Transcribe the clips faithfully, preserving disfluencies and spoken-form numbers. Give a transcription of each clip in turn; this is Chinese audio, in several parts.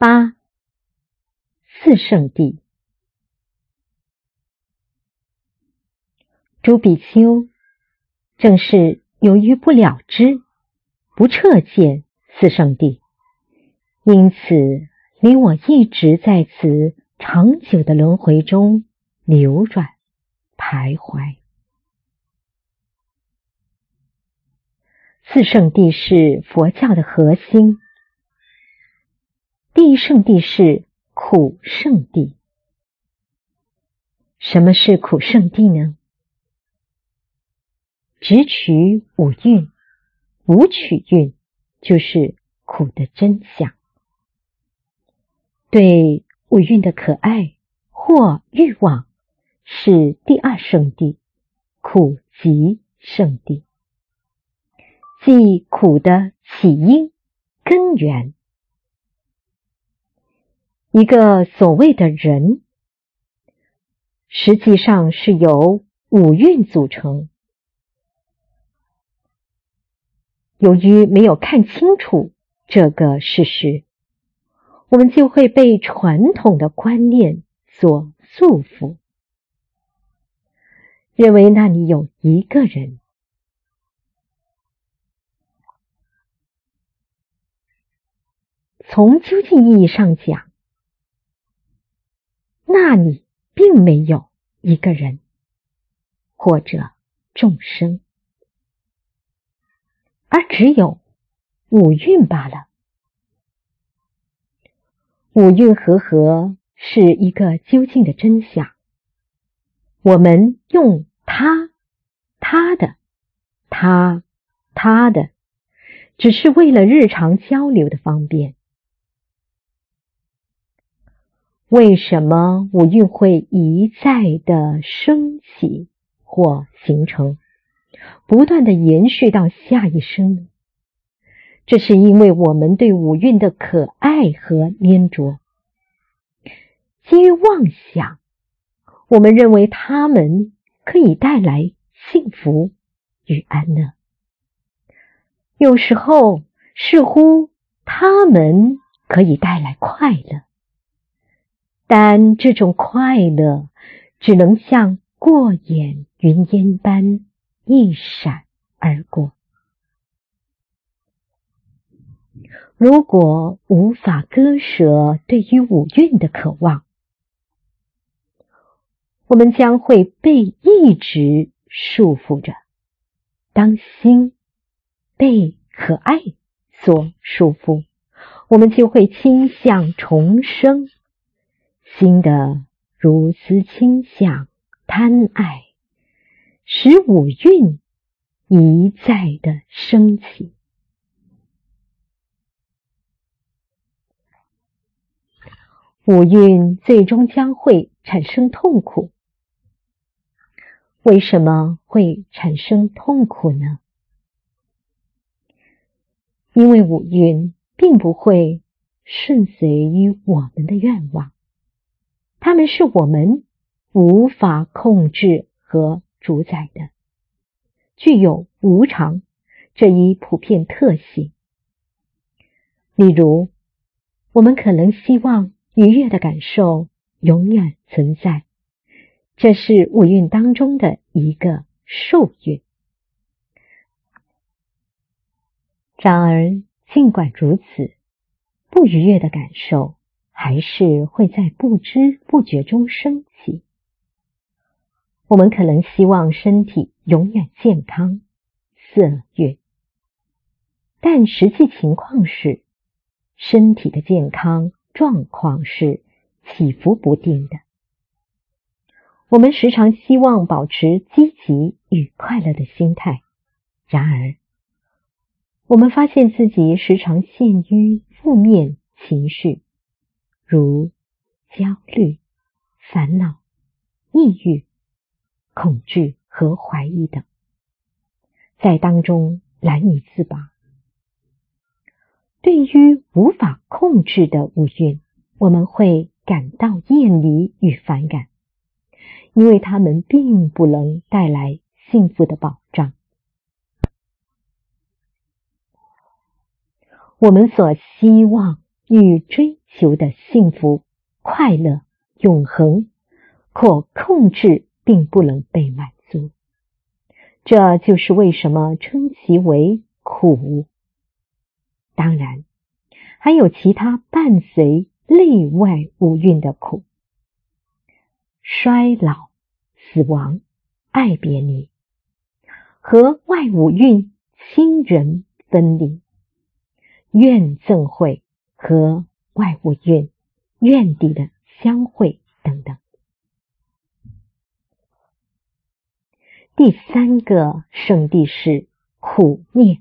八、四圣谛。诸比丘正是由于不了知、不彻见四圣谛，因此令我一直在此长久的轮回中流转徘徊。四圣谛是佛教的核心。第一圣谛是苦圣谛。什么是苦圣谛呢？只取五蕴，无取蕴，就是苦的真相。对五蕴的可爱或欲望是第二圣谛，苦集圣谛，即苦的起因根源。一个所谓的人，实际上是由五蕴组成。由于没有看清楚这个事实，我们就会被传统的观念所束缚，认为那里有一个人。从究竟意义上讲，那里并没有一个人或者众生，而只有五蕴罢了。五蕴和合是一个究竟的真相，我们用他、他的、他、他的，只是为了日常交流的方便。为什么五蕴会一再的升起或形成，不断的延续到下一生呢？这是因为我们对五蕴的可爱和粘着。基于妄想，我们认为它们可以带来幸福与安乐。有时候似乎它们可以带来快乐，但这种快乐只能像过眼云烟般一闪而过。如果无法割舍对于五蕴的渴望，我们将会被意志束缚着。当心被可爱所束缚，我们就会倾向重生。心的如此倾向贪爱，使五蕴一再的升起。五蕴最终将会产生痛苦。为什么会产生痛苦呢？因为五蕴并不会顺随于我们的愿望，它们是我们无法控制和主宰的，具有无常这一普遍特性。例如，我们可能希望愉悦的感受永远存在，这是五蕴当中的一个受蕴。然而，尽管如此，不愉悦的感受还是会在不知不觉中升起。我们可能希望身体永远健康，色蕴，但实际情况是，身体的健康状况是起伏不定的。我们时常希望保持积极与快乐的心态，然而，我们发现自己时常陷于负面情绪，如焦虑、烦恼、抑郁、恐惧和怀疑等，在当中难以自拔。对于无法控制的五蕴，我们会感到厌离与反感，因为它们并不能带来幸福的保障。我们所希望与追求得幸福、快乐、永恒，可控制并不能被满足。这就是为什么称其为苦。当然，还有其他伴随内外五蕴的苦，衰老、死亡、爱别离，和外五蕴亲人分离，怨憎会和外五蕴怨敌的相会等等。第三个圣谛是苦灭，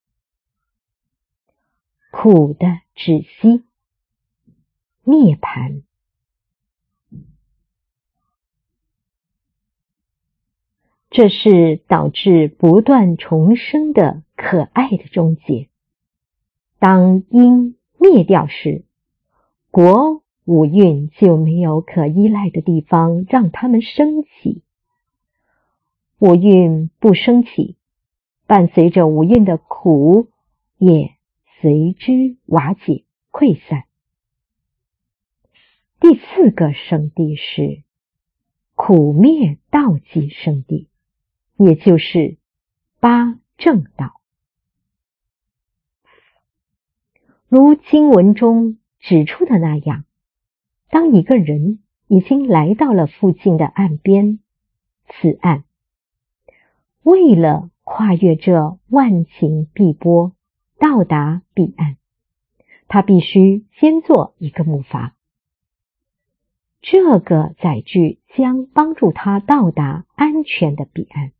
苦的止息，涅槃。这是导致不断重生的可爱的终结。当因灭掉时，国五蕴就没有可依赖的地方让他们升起。五蕴不升起，伴随着五蕴的苦也随之瓦解溃散。第四个圣谛是苦灭道即圣谛，也就是八正道。如经文中指出的那样，当一个人已经来到了附近的岸边，此岸为了跨越这万顷碧波，到达彼岸，他必须先做一个木筏。这个载具将帮助他到达安全的彼岸。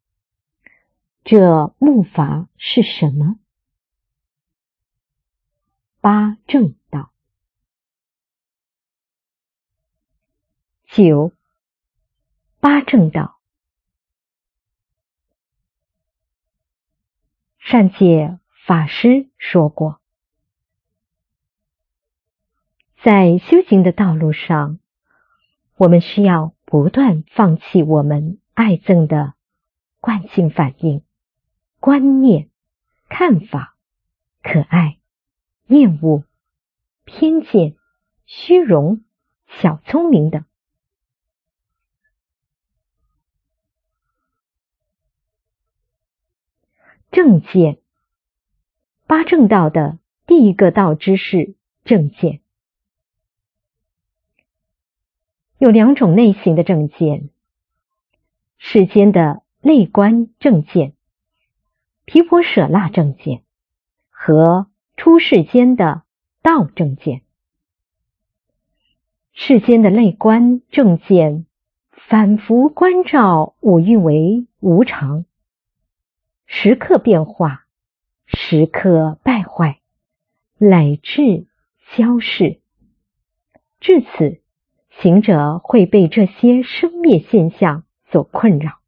这木筏是什么？八正道。九、八正道。善解法师说过，在修行的道路上，我们需要不断放弃我们爱憎的惯性反应、观念、看法、可爱、厌恶、偏见、虚荣、小聪明等。正见，八正道的第一个道之是正见。有两种类型的正见：世间的内观正见、毗婆舍那正见和出世间的道正见。世间的内观正见反复关照五蕴为无常，时刻变化，时刻败坏，乃至消逝。至此，行者会被这些生灭现象所困扰。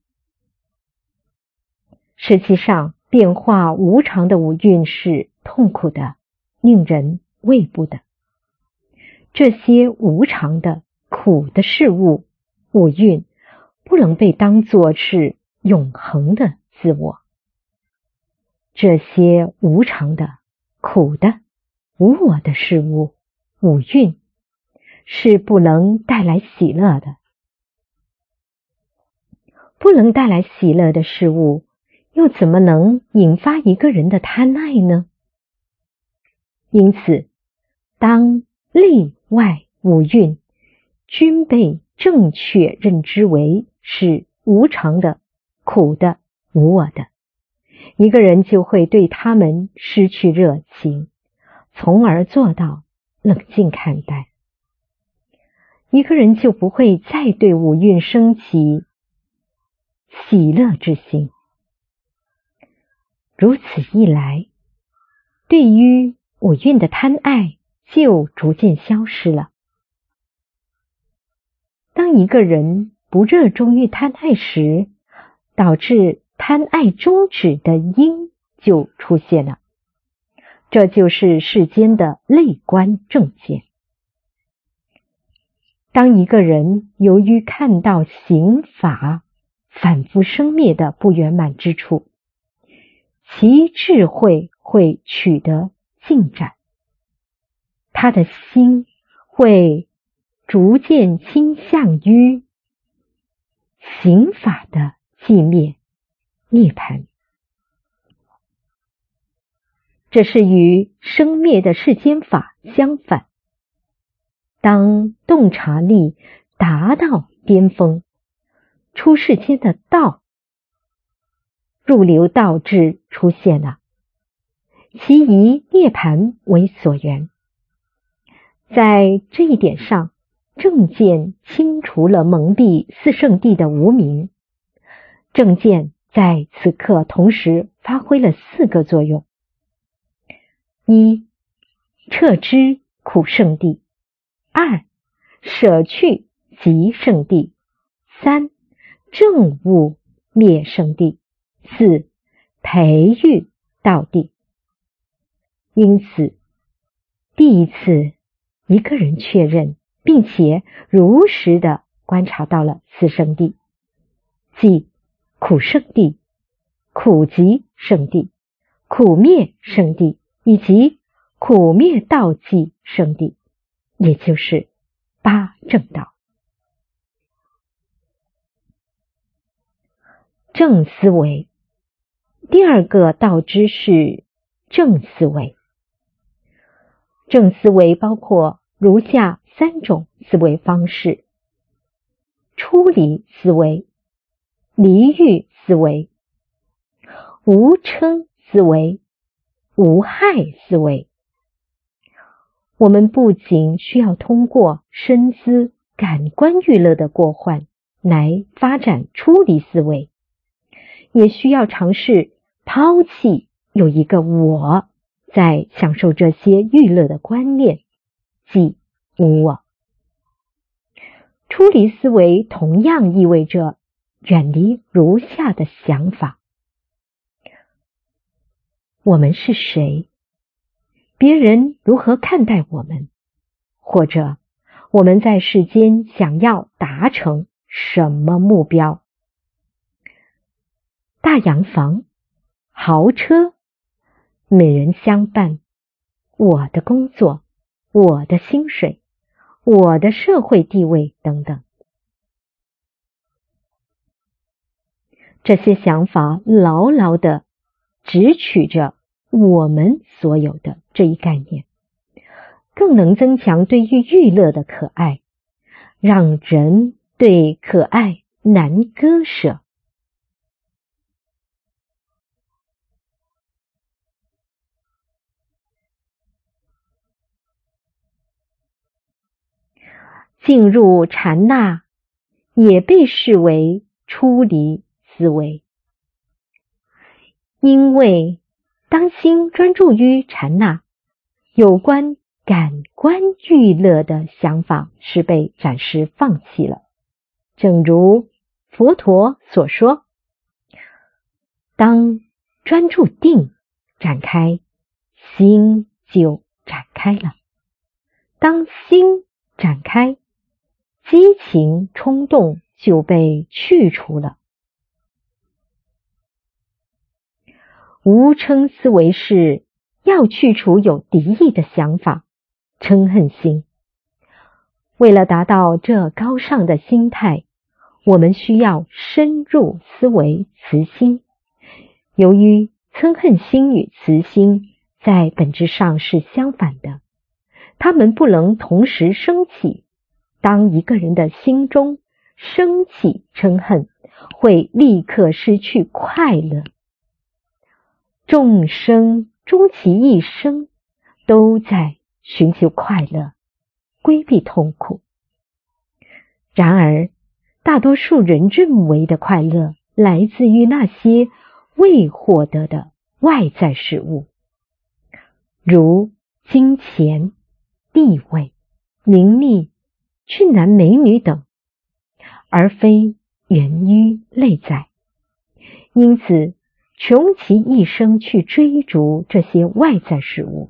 实际上，变化无常的五蕴是痛苦的，令人畏怖的。这些无常的、苦的事物，五蕴不能被当作是永恒的自我。这些无常的、苦的、无我的事物，五蕴是不能带来喜乐的。不能带来喜乐的事物，又怎么能引发一个人的贪爱呢？因此，当内外五蕴均被正确认知为是无常的、苦的、无我的，一个人就会对他们失去热情，从而做到冷静看待。一个人就不会再对五蕴生起喜乐之心。如此一来，对于五蕴的贪爱就逐渐消失了。当一个人不热衷于贪爱时，导致贪爱终止的因就出现了。这就是世间的内观正见。当一个人由于看到行法反复生灭的不圆满之处，其智慧会取得进展。 他的心会逐渐倾向于行法的寂灭涅槃。这是与生灭的世间法相反。当洞察力达到巅峰，出世间的道，入流道智出现了，其以涅槃为所缘。在这一点上，正见清除了蒙蔽四圣谛的无明。正见在此刻同时发挥了四个作用：一、彻知苦圣谛；二、舍去集圣谛；三、证悟灭圣谛；四、培育道谛。因此，第一次一个人确认并且如实的观察到了四圣谛，即苦圣谛、苦集圣谛、苦灭圣谛以及苦灭道寂圣谛，也就是八正道。正思维，第二个道知是正思维。正思维包括如下三种思维方式：出离思维、离欲思维、无嗔思维、无害思维。我们不仅需要通过身思感官娱乐的过患来发展出离思维，也需要尝试抛弃有一个我在享受这些娱乐的观念，即无我。出离思维同样意味着远离如下的想法：我们是谁？别人如何看待我们？或者我们在世间想要达成什么目标？大洋房、豪车、美人相伴，我的工作、我的薪水、我的社会地位等等。这些想法牢牢地直取着我们所有的这一概念，更能增强对于娱乐的可爱，让人对可爱难割舍。进入禅那也被视为出离思维，因为当心专注于禅那，有关感官娱乐的想法是被暂时放弃了。正如佛陀所说，当专注定展开，心就展开了；当心展开，激情冲动就被去除了。无嗔思维是要去除有敌意的想法，嗔恨心。为了达到这高尚的心态，我们需要深入思维慈心。由于嗔恨心与慈心在本质上是相反的，它们不能同时升起。当一个人的心中升起嗔恨，会立刻失去快乐。众生终其一生都在寻求快乐，规避痛苦。然而，大多数人认为的快乐来自于那些未获得的外在事物，如金钱、地位、名利、俊男美女等，而非源于内在。因此，穷其一生去追逐这些外在事物。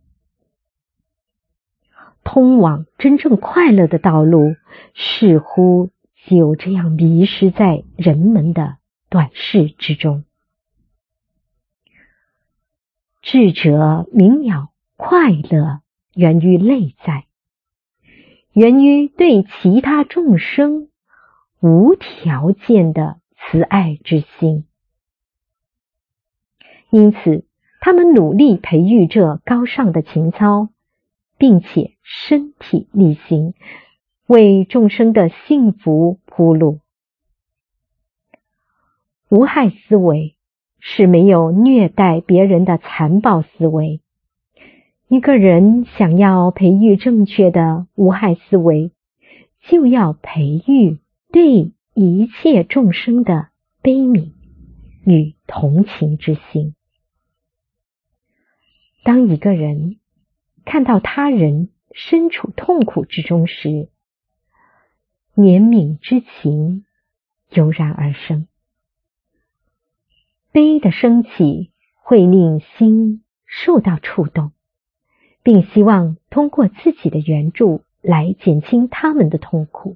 通往真正快乐的道路似乎就这样迷失在人们的短视之中。智者明了快乐源于内在，源于对其他众生无条件的慈爱之心。因此，他们努力培育这高尚的情操，并且身体力行，为众生的幸福铺路。无害思维是没有虐待别人的残暴思维。一个人想要培育正确的无害思维，就要培育对一切众生的悲悯与同情之心。当一个人看到他人身处痛苦之中时，怜悯之情油然而生。悲的升起会令心受到触动，并希望通过自己的援助来减轻他们的痛苦。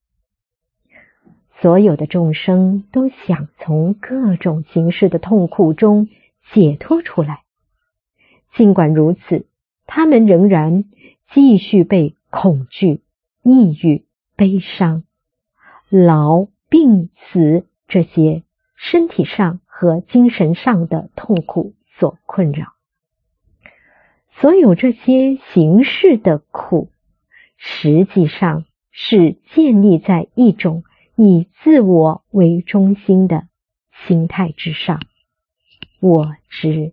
所有的众生都想从各种形式的痛苦中解脱出来，尽管如此，他们仍然继续被恐惧、抑郁、悲伤、老、病、死这些身体上和精神上的痛苦所困扰。所有这些形式的苦，实际上是建立在一种以自我为中心的心态之上。我知，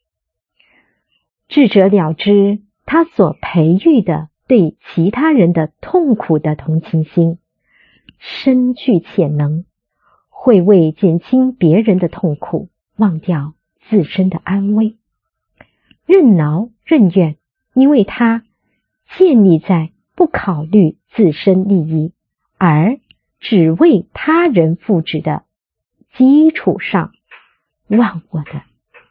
智者了知他所培育的对其他人的痛苦的同情心，深具潜能，会为减轻别人的痛苦，忘掉自身的安危，任劳任怨，因为他建立在不考虑自身利益，而只为他人福祉的基础上忘我的。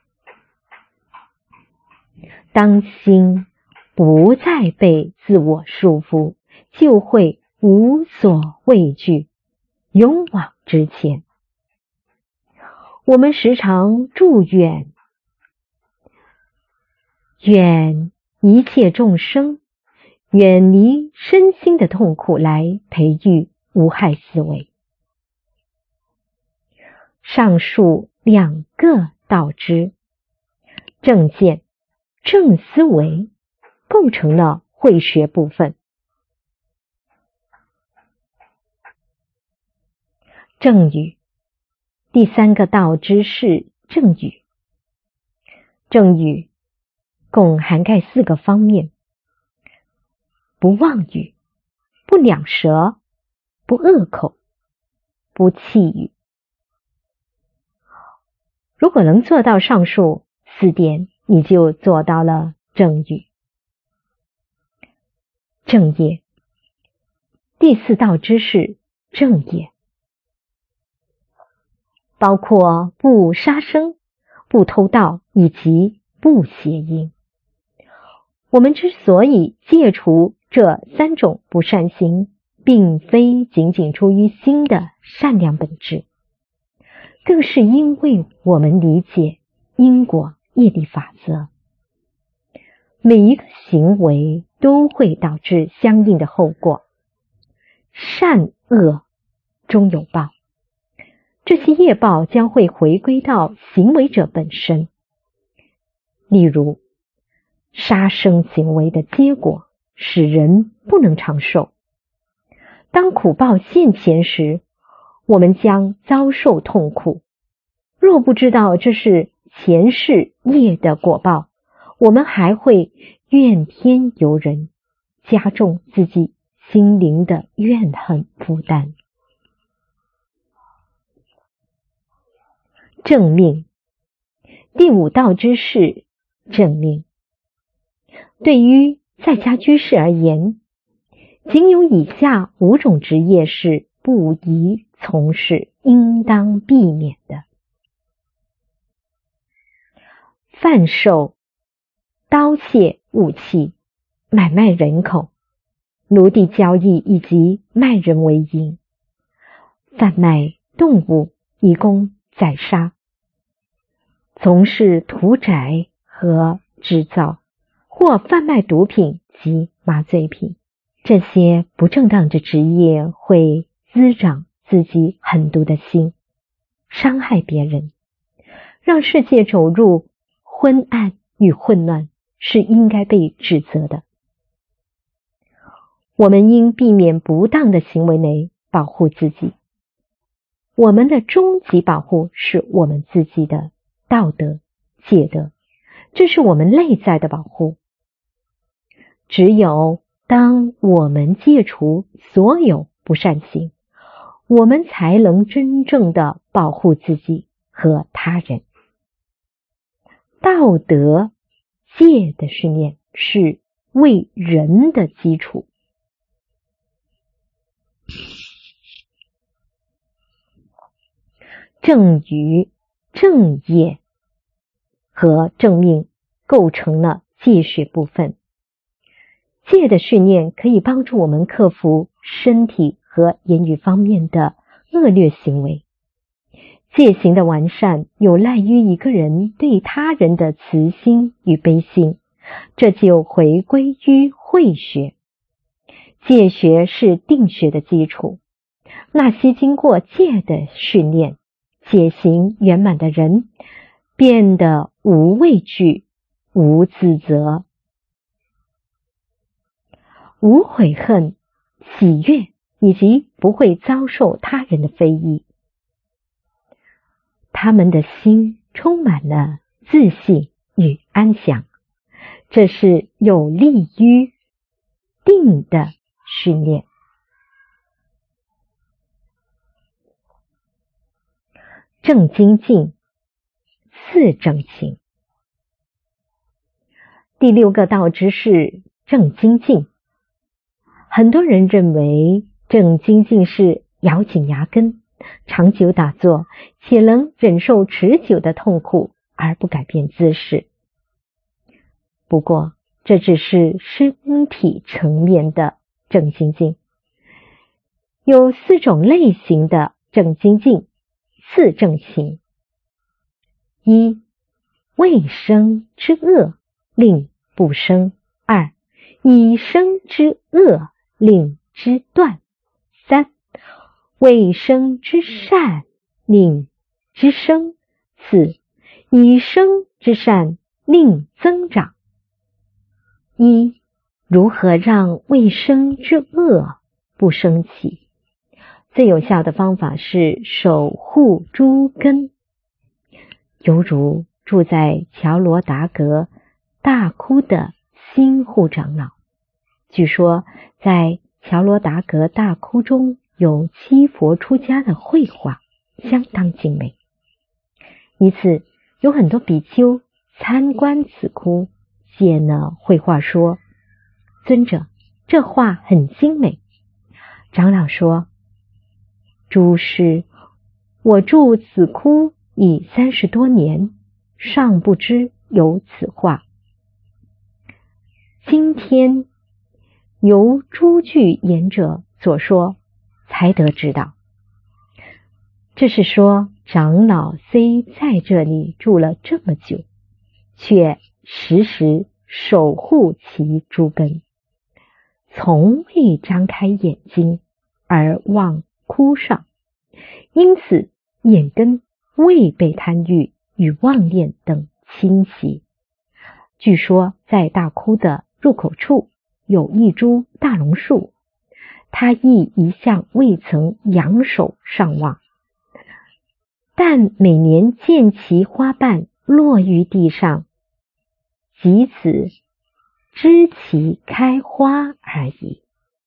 当心不再被自我束缚，就会无所畏惧，勇往直前。我们时常祝愿愿一切众生远离身心的痛苦，来培育无害思维。上述两个道支，正见、正思维，构成了慧学部分。正语，第三个道支是正语。正语共涵盖四个方面：不妄语、不两舌、不恶口、不绮语。如果能做到上述四点，你就做到了正语。正业，第四道支是正业，包括不杀生、不偷盗以及不邪淫。我们之所以戒除这三种不善行，并非仅仅出于心的善良本质，更是因为我们理解因果业力法则。每一个行为都会导致相应的后果，善恶终有报，这些业报将会回归到行为者本身。例如，杀生行为的结果使人不能长寿。当苦报现前时，我们将遭受痛苦。若不知道这是前世业的果报，我们还会怨天尤人，加重自己心灵的怨恨负担。正命，第五道支是正命。对于在家居士而言，仅有以下五种职业是不宜从事，应当避免的：贩售、刀械武器、买卖人口、奴隶交易以及卖人为营、贩卖动物以供宰杀、从事屠宰和制造、 或贩卖毒品及麻醉品。这些不正当的职业会滋长自己狠毒的心，伤害别人，让世界走入昏暗与混乱，是应该被指责的。我们应避免不当的行为来保护自己。我们的终极保护是我们自己的道德、戒德，这是我们内在的保护。只有当我们戒除所有不善行，我们才能真正的保护自己和他人。道德戒的训练是为人的基础。正语、正业和正命构成了戒学部分。戒的训练可以帮助我们克服身体和言语方面的恶劣行为。戒行的完善有赖于一个人对他人的慈心与悲心，这就回归于慧学。戒学是定学的基础。那些经过戒的训练、戒行圆满的人，变得无畏惧、无自责、无悔恨、喜悦，以及不会遭受他人的非议。他们的心充满了自信与安详，这是有利于定的训练。正精进，次正行。第六个道之是正精进。很多人认为正精进是咬紧牙根，长久打坐，且能忍受持久的痛苦而不改变姿势。不过，这只是身体层面的正精进。有四种类型的正精进，次正行。一、未生之恶，令不生。二、已生之恶，令之断。三、未生之善，令之生。四、已生之善，令增长。一、如何让未生之恶不生起？最有效的方法是守护诸根。犹如住在乔罗达格大窟的新护长老，据说在乔罗达格大窟中有七佛出家的绘画，相当精美。一次，有很多比丘参观此窟，见了绘画说：“尊者，这画很精美。”长老说：“诸师，我住此窟已三十多年，尚不知有此画。今天由诸具言者所说，才得知道。”这是说，长老虽在这里住了这么久，却时时守护其诸根，从未张开眼睛而望窟上，因此眼根未被贪欲与妄念等侵袭。据说在大窟的入口处有一株大榕树，他亦一向未曾仰首上望，但每年见其花瓣落于地上，即此知其开花而已。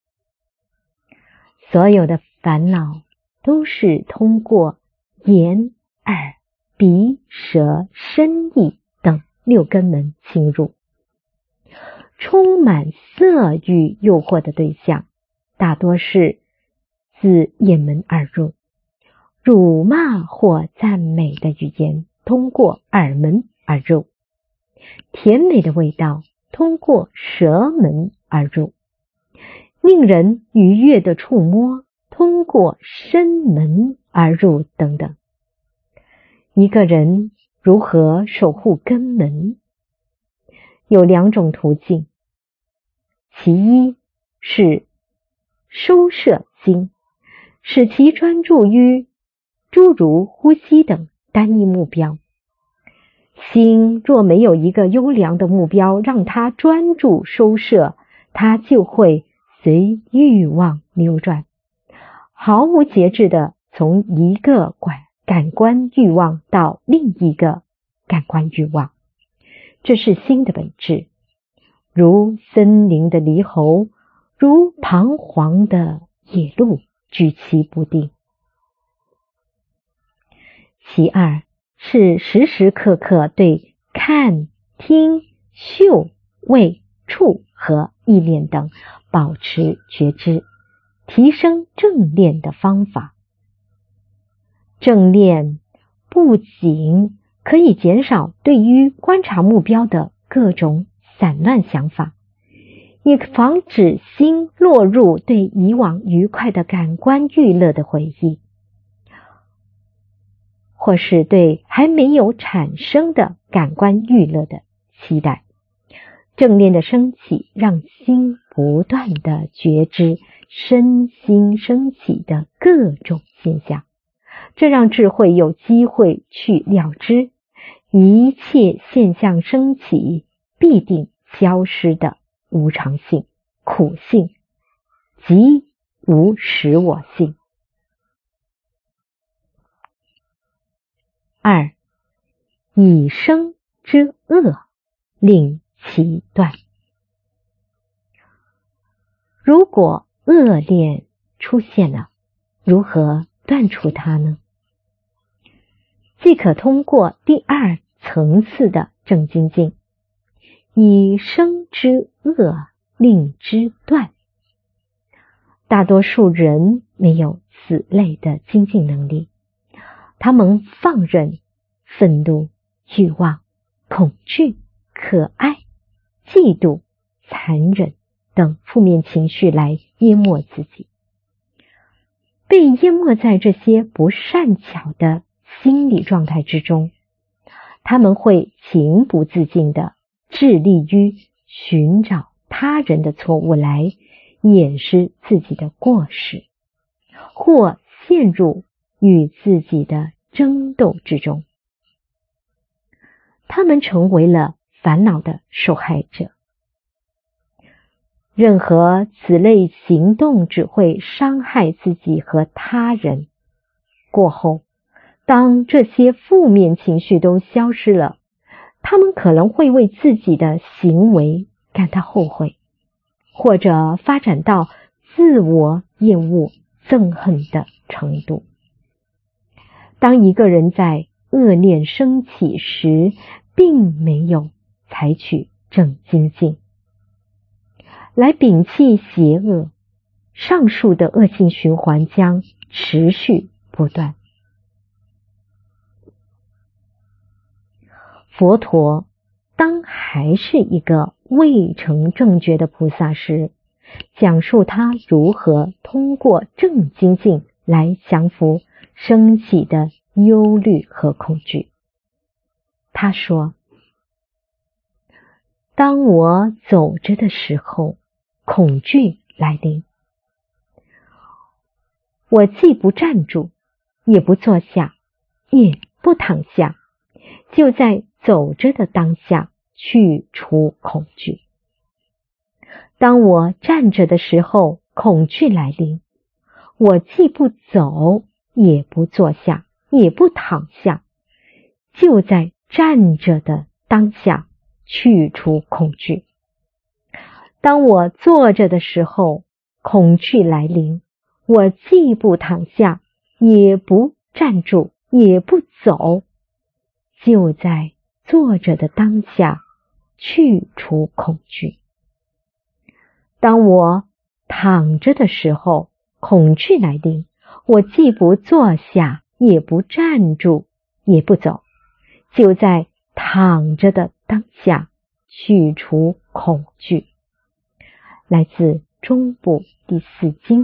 所有的烦恼都是通过眼、耳、鼻、舌、身、意等六根门侵入。充满色欲诱惑的对象，大多是自眼门而入。辱骂或赞美的语言通过耳门而入。甜美的味道通过舌门而入。令人愉悦的触摸通过身门而入等等。一个人如何守护根门？ 有两种途径，其一是收摄心，使其专注于诸如呼吸等单一目标。心若没有一个优良的目标让它专注收摄，它就会随欲望流转，毫无节制地从一个感官欲望到另一个感官欲望。这是心的本质，如森林的猕猴，如彷徨的野鹿，举棋不定。其二是时时刻刻对看、听、嗅、味、触和意念等保持觉知，提升正念的方法。正念不仅可以减少对于观察目标的各种散乱想法，也防止心落入对以往愉快的感官娱乐的回忆，或是对还没有产生的感官娱乐的期待。正念的升起让心不断的觉知身心升起的各种现象，这让智慧有机会去了知一切现象升起必定消失的无常性、苦性及无实我性。二，以生之恶令其断。如果恶念出现了，如何断除它呢？既可通过第二层次的正精进，以生之恶令之断。大多数人没有此类的精进能力，他们放任愤怒、欲望、恐惧、可爱、嫉妒、残忍等负面情绪来淹没自己，被淹没在这些不善巧的心理状态之中，他们会情不自禁地致力于寻找他人的错误来掩饰自己的过失，或陷入与自己的争斗之中。他们成为了烦恼的受害者。任何此类行动只会伤害自己和他人。过后，当这些负面情绪都消失了，他们可能会为自己的行为感到后悔，或者发展到自我厌恶、憎恨的程度。当一个人在恶念升起时，并没有采取正精进来摒弃邪恶，上述的恶性循环将持续不断。佛陀当还是一个未成正觉的菩萨时，讲述他如何通过正精进来降服升起的忧虑和恐惧。他说，当我走着的时候，恐惧来临，我既不站住，也不坐下，也不躺下，就在走着的当下去除恐惧。当我站着的时候，恐惧来临，我既不走，也不坐下，也不躺下，就在站着的当下去除恐惧。当我坐着的时候，恐惧来临，我既不躺下，也不站住，也不走，就在坐着的当下去除恐惧。当我躺着的时候，恐惧来临，我既不坐下，也不站住，也不走，就在躺着的当下去除恐惧。来自中部第四经。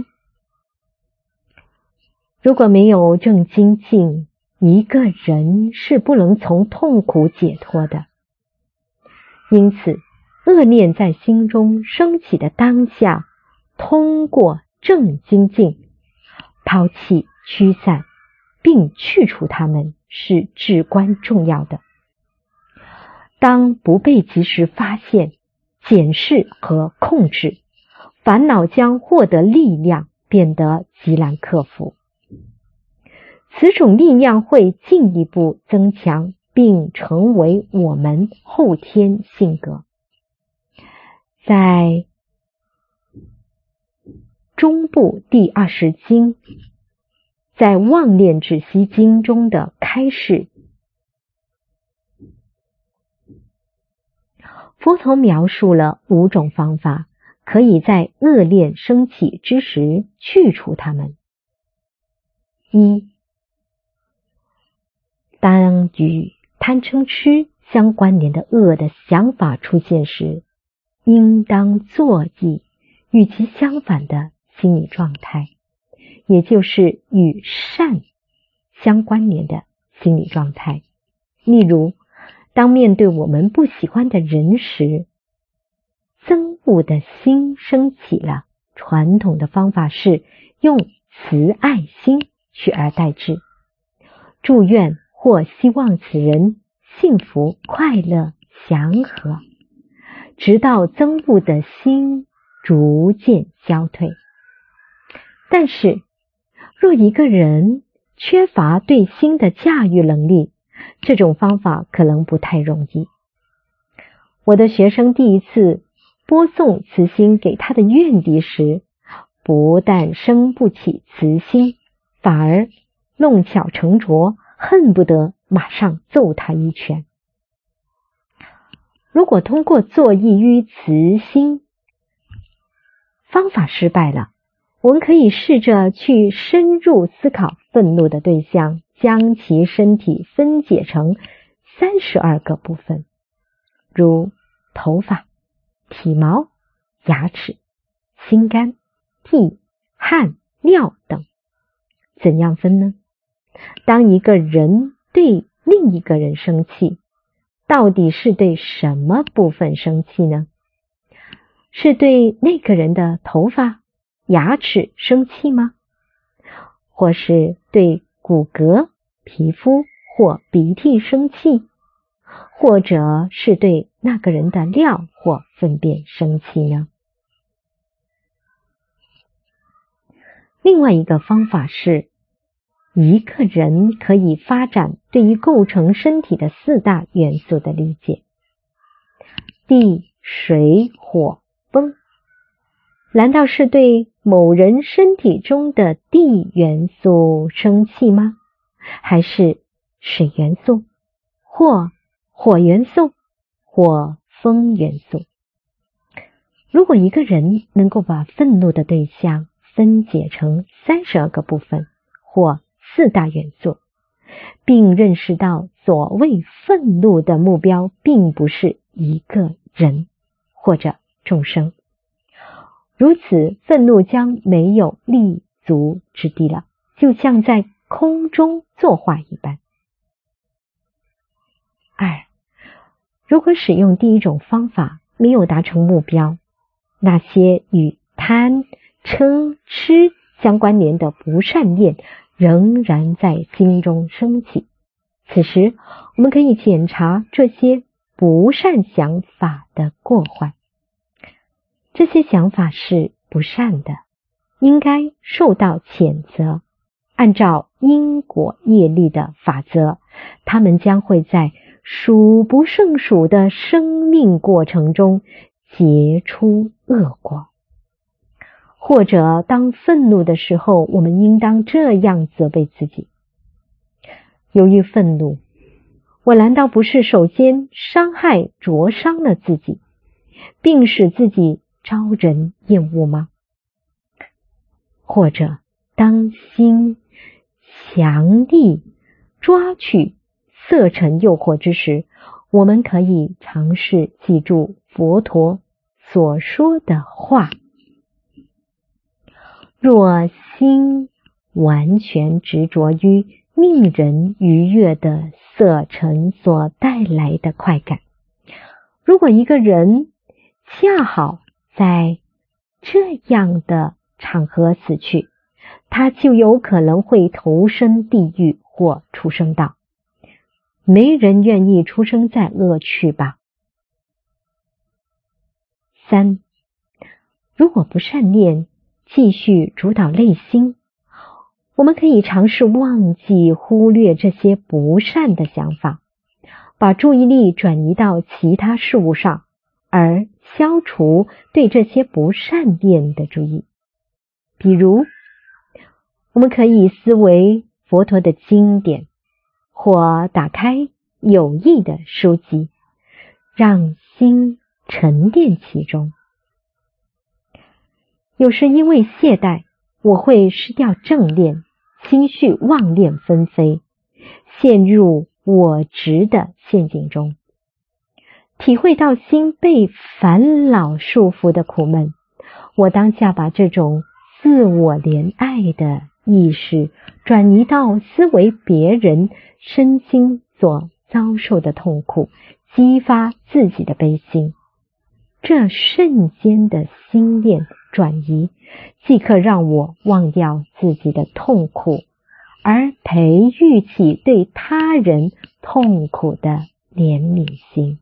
如果没有正精进，一个人是不能从痛苦解脱的。因此， 恶念在心中升起的当下，通过正精进，抛弃驱散并去除它们是至关重要的。当不被及时发现、检视和控制，烦恼将获得力量，变得极难克服。此种力量会进一步增强，并成为我们后天性格。在中部第二十经，在妄念止息经中的开示，佛陀描述了五种方法，可以在恶念升起之时去除它们。一，当与贪嗔痴相关联的恶的想法出现时，应当作意与其相反的心理状态，也就是与善相关联的心理状态。例如，当面对我们不喜欢的人时，憎恶的心升起了，传统的方法是用慈爱心取而代之，祝愿或希望此人幸福、快乐、祥和，直到憎恶的心逐渐消退。但是，若一个人缺乏对心的驾驭能力，这种方法可能不太容易。我的学生第一次播送慈心给他的怨敌时，不但生不起慈心，反而弄巧成拙，恨不得马上揍他一拳。如果通过作意于慈心方法失败了，我们可以试着去深入思考愤怒的对象，将其身体分解成三十二个部分，如头发、体毛、牙齿、心肝、涕、汗、尿等。怎样分呢？当一个人对另一个人生气，到底是对什么部分生气呢？是对那个人的头发、牙齿生气吗？或是对骨骼、皮肤或鼻涕生气？或者是对那个人的尿或粪便生气呢？另外一个方法是，一个人可以发展对于构成身体的四大元素的理解。地、水、火、风，难道是对某人身体中的地元素生气吗？还是水元素，或火元素，或风元素？如果一个人能够把愤怒的对象分解成三十二个部分，或四大元素，并认识到所谓愤怒的目标并不是一个人或者众生，如此愤怒将没有立足之地了，就像在空中作画一般。二，如果使用第一种方法没有达成目标，那些与贪、嗔、痴相关联的不善念仍然在心中升起。此时，我们可以检查这些不善想法的过患。这些想法是不善的，应该受到谴责。按照因果业力的法则，他们将会在数不胜数的生命过程中结出恶果。或者当愤怒的时候，我们应当这样责备自己：由于愤怒，我难道不是首先伤害灼伤了自己，并使自己招人厌恶吗？或者当心强力抓取色尘诱惑之时，我们可以尝试记住佛陀所说的话：若心完全执着于令人愉悦的色尘所带来的快感，如果一个人恰好在这样的场合死去，他就有可能会投身地狱或畜生道。没人愿意出生在恶趣吧。三，如果不善念继续主导内心，我们可以尝试忘记忽略这些不善的想法，把注意力转移到其他事物上，而消除对这些不善念的注意。比如，我们可以思维佛陀的经典，或打开有益的书籍，让心沉淀其中。有时因为懈怠，我会失掉正念，心绪妄念纷飞，陷入我执的陷阱中。体会到心被烦恼束缚的苦闷，我当下把这种自我怜爱的意识转移到思维别人身心所遭受的痛苦，激发自己的悲心。这瞬间的心念转移，即可让我忘掉自己的痛苦，而培育起对他人痛苦的怜悯心。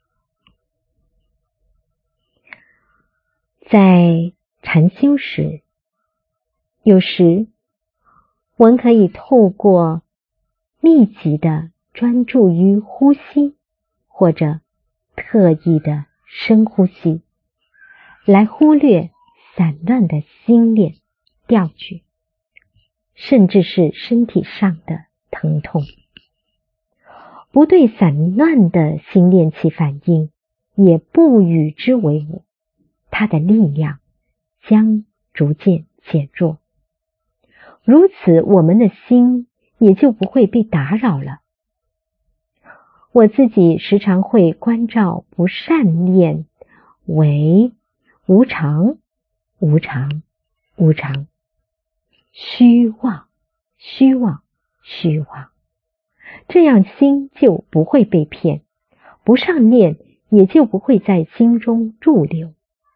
在禅修时，有时我们可以透过密集的专注于呼吸，或者特意的深呼吸，来忽略散乱的心念、调举，甚至是身体上的疼痛。不对散乱的心念起反应，也不与之为伍，它的力量将逐渐减弱。如此，我们的心也就不会被打扰了。我自己时常会关照不善念为无常、无常、无常，虚妄、虚妄、虚妄，这样心就不会被骗，不善念也就不会在心中驻留。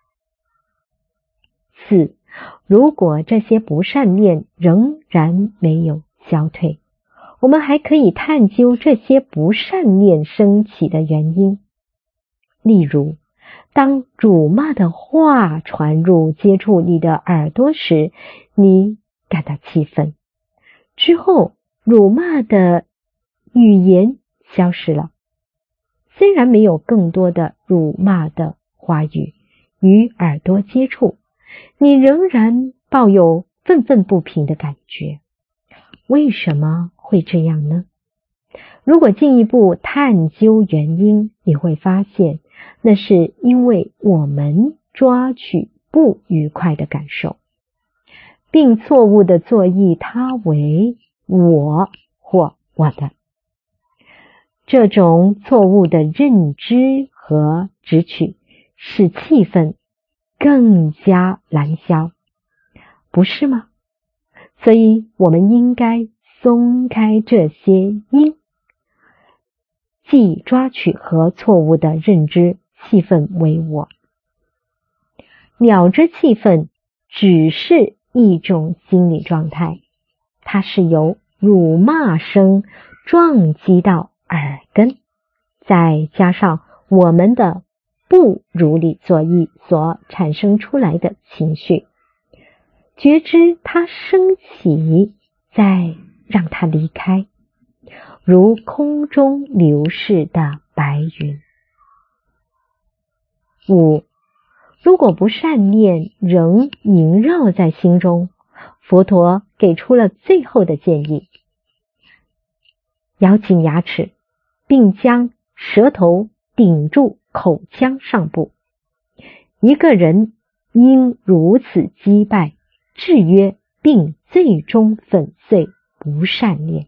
四，如果这些不善念仍然没有消退，我们还可以探究这些不善念升起的原因。例如，当辱骂的话传入接触你的耳朵时，你感到气愤，之后辱骂的语言消失了，虽然没有更多的辱骂的话语与耳朵接触，你仍然抱有愤愤不平的感觉。为什么会这样呢？如果进一步探究原因，你会发现那是因为我们抓取不愉快的感受，并错误地作意它为我或我的。这种错误的认知和执取使气氛更加难消，不是吗？所以我们应该松开这些因，即抓取和错误的认知气氛为我。了知气氛只是一种心理状态，它是由辱骂声撞击到耳根，再加上我们的不如理作意所产生出来的情绪。觉知它升起，再让它离开，如空中流逝的白云。五，如果不善念仍萦绕在心中，佛陀给出了最后的建议：咬紧牙齿，并将舌头顶住口腔上部。一个人应如此击败、制约并最终粉碎不善念，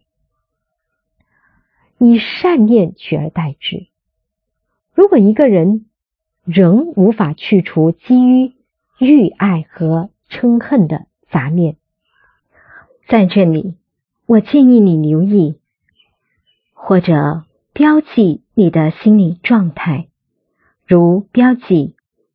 以善念取而代之。如果一个人仍无法去除基于欲爱和嗔恨的杂念，在这里我建议你留意或者标记你的心理状态，如标记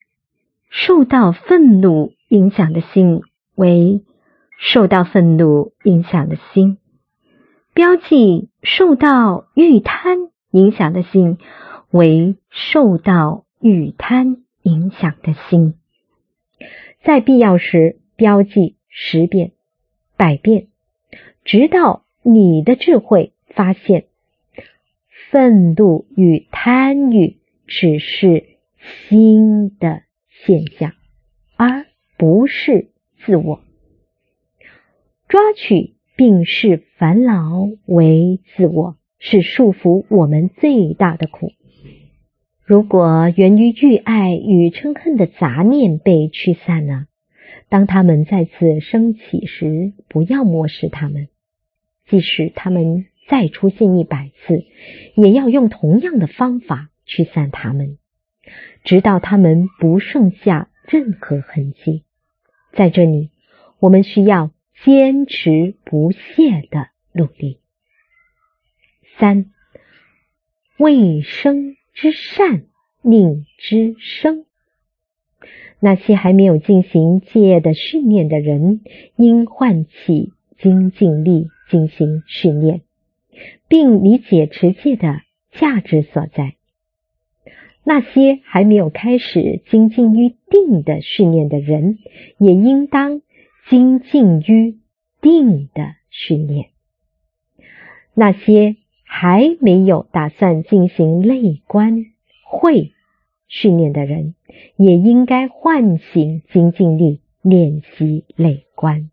受到愤怒影响的心为受到愤怒影响的心，标记受到欲贪影响的心为受到欲贪影响的心。在必要时标记十遍、百遍，直到你的智慧发现，愤怒与贪欲只是心的现象，而不是自我。抓取并视烦恼为自我，是束缚我们最大的苦。如果源于欲爱与嗔恨的杂念被驱散了，当他们再次升起时，不要漠视他们，即使他们再出现一百次，也要用同样的方法驱散他们，直到他们不剩下任何痕迹。在这里，我们需要坚持不懈的努力。三、未生之善令之生。那些还没有进行戒的训练的人，应唤起精进力进行训练，并理解持戒的价值所在。那些还没有开始精进于定的训练的人，也应当精进于定的训练。那些还没有打算进行内观慧训练的人，也应该唤醒精进力，练习内观。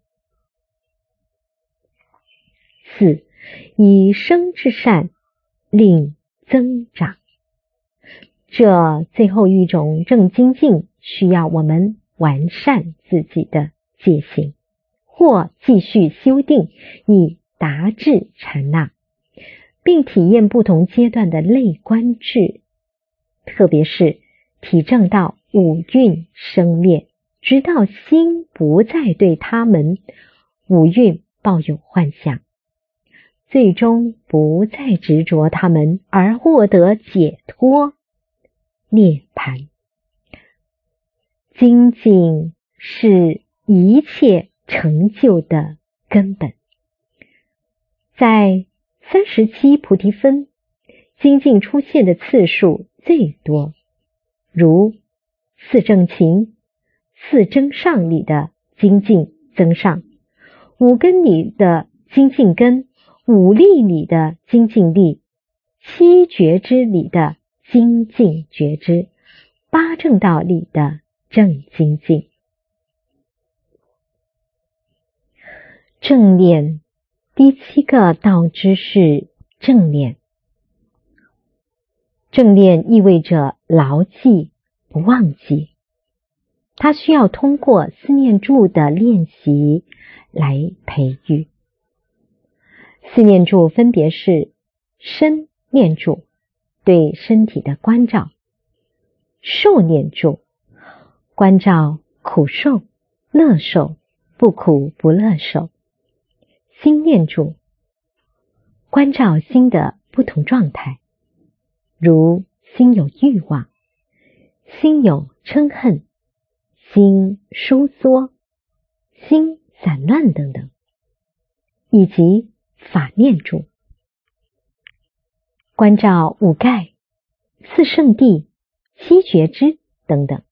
四、以生之善令增长。这最后一种正精进需要我们完善自己的戒行，或继续修订以达至禅那，并体验不同阶段的内观智，特别是体证到五蕴生灭，直到心不再对他们五蕴抱有幻想，最终不再执着他们，而获得解脱涅槃。精进是一切成就的根本。在三十七菩提分，精进出现的次数最多，如四正勤、四增上里的精进增上，五根里的精进根，五力里的精进力，七觉知里的精进觉知，八正道里的正精进。正念第七个道知是正念。正念意味着牢记不忘记，它需要通过思念住的练习来培育。四念住分别是身念住，对身体的关照；受念住，关照苦受、乐受、不苦不乐受；心念住，关照心的不同状态，如心有欲望、心有嗔恨、心收缩、心散乱等等，以及法念住，关照五盖、四圣谛、七觉知等等。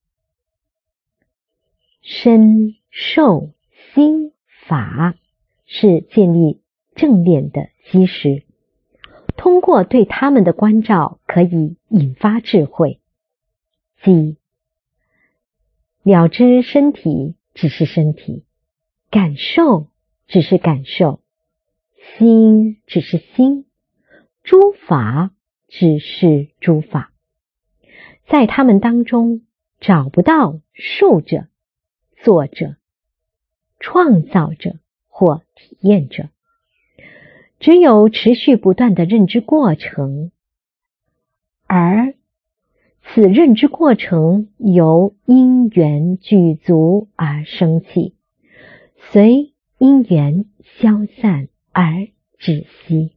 身、受、心、法是建立正念的基石，通过对他们的关照，可以引发智慧，即了知身体只是身体，感受只是感受，心只是心，诸法只是诸法。在他们当中找不到受者、作者、创造者或体验者，只有持续不断的认知过程，而此认知过程由因缘具足而生起，随因缘消散而止息。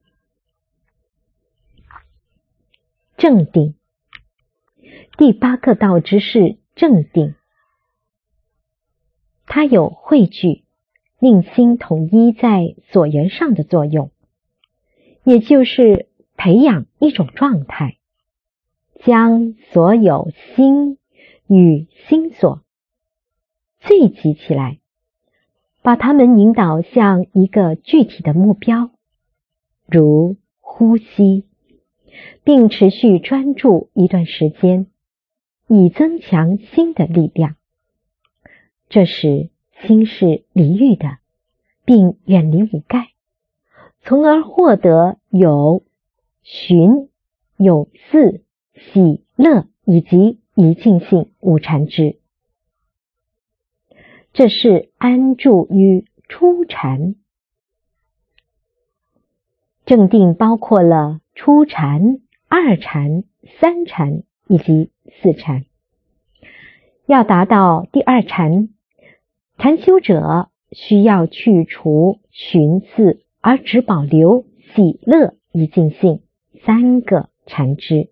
正定第八个道知是正定， 它有汇聚、令心统一在所缘上的作用，也就是培养一种状态，将所有心与心所聚集起来，把它们引导向一个具体的目标，如呼吸，并持续专注一段时间，以增强心的力量。这时心是离欲的，并远离五盖，从而获得有寻、有伺、喜、乐以及一境性五禅知。这是安住于初禅。正定包括了初禅、二禅、三禅以及四禅。要达到第二禅，禅修者需要去除寻伺，而只保留喜乐一境性三个禅知。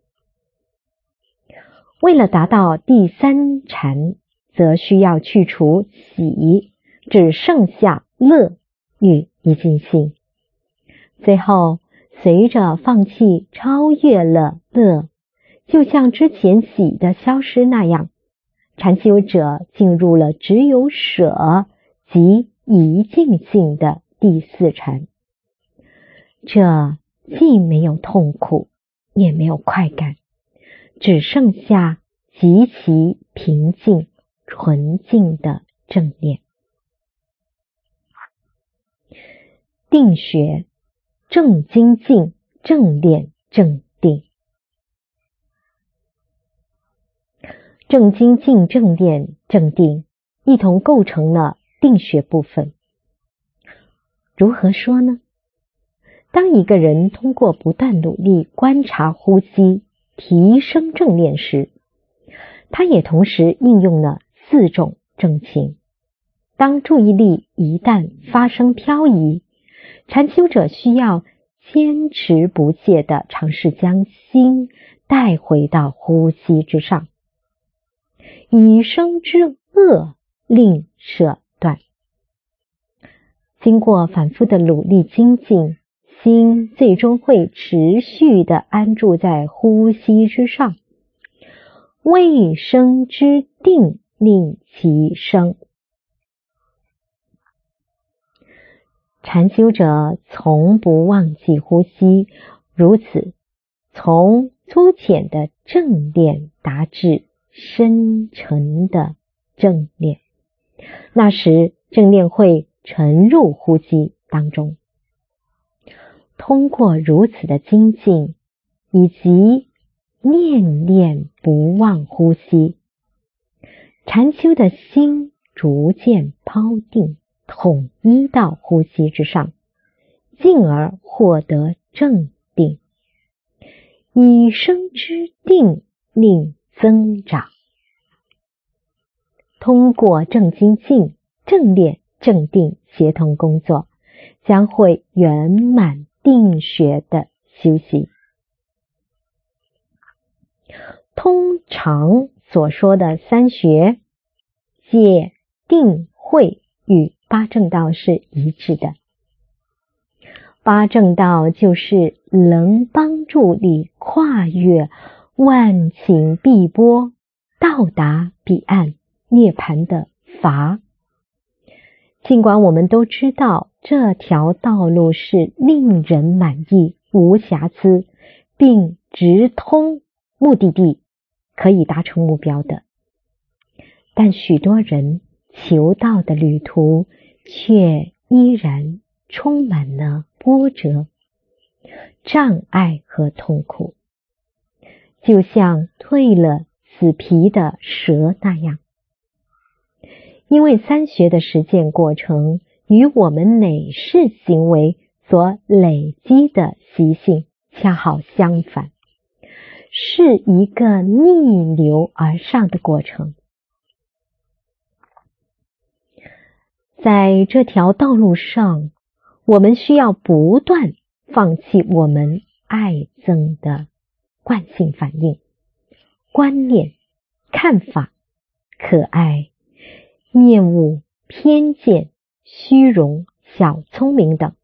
为了达到第三禅，则需要去除喜，只剩下乐与一境性。最后随着放弃超越了乐，就像之前喜的消失那样，禅修者进入了只有舍及一境性的第四禅。这既没有痛苦，也没有快感，只剩下极其平静纯净的正念。定学正精进，正念，正定。正精进、正念、正定一同构成了定学部分。如何说呢？当一个人通过不断努力观察呼吸，提升正念时，他也同时应用了四种正情。当注意力一旦发生漂移，禅修者需要坚持不懈地尝试将心带回到呼吸之上，以生之恶令舍断。经过反复的努力精进，心最终会持续地安住在呼吸之上，未生之定令其生。禅修者从不忘记呼吸，如此从粗浅的正念达至深沉的正念，那时正念会沉入呼吸当中。通过如此的精进，以及念念不忘呼吸，禅修的心逐渐抛定，统一到呼吸之上，进而获得正定，以生之定令增长。通过正精进、正念、正定协同工作，将会圆满定学的修习。通常所说的三学，戒、定、慧与八正道是一致的。八正道就是能帮助你跨越万顷碧波，到达彼岸涅槃的法。尽管我们都知道这条道路是令人满意、无瑕疵，并直通目的地，可以达成目标的，但许多人求道的旅途却依然充满了波折、障碍和痛苦，就像蜕了死皮的蛇那样。因为三学的实践过程与我们累世行为所累积的习性恰好相反，是一个逆流而上的过程。在这条道路上，我们需要不断放弃我们爱憎的惯性反应、观念、看法、可爱、厌恶、 偏见、虚荣、小聪明等。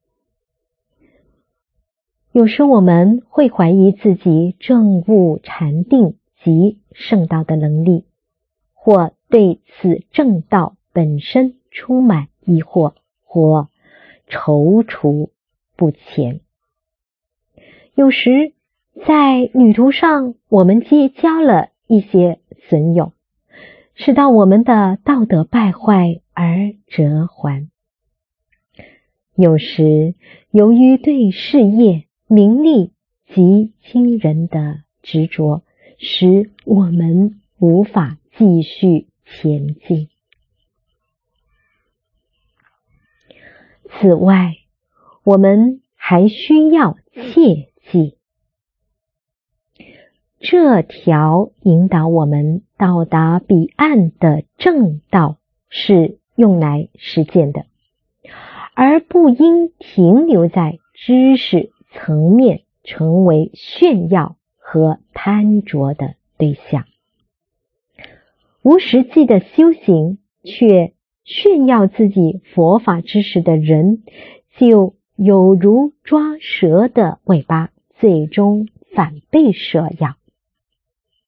有时我们会怀疑自己证悟禅定及圣道的能力，或对此正道本身充满疑惑或踌躇不前。有时在旅途上，我们结交了一些损友，使到我们的道德败坏而折还。有时由于对事业、名利及亲人的执着，使我们无法继续前进。此外，我们还需要切记，这条引导我们到达彼岸的正道是用来实践的，而不应停留在知识层面，成为炫耀和贪着的对象。无实际的修行却炫耀自己佛法知识的人，就有如抓蛇的尾巴，最终反被蛇咬。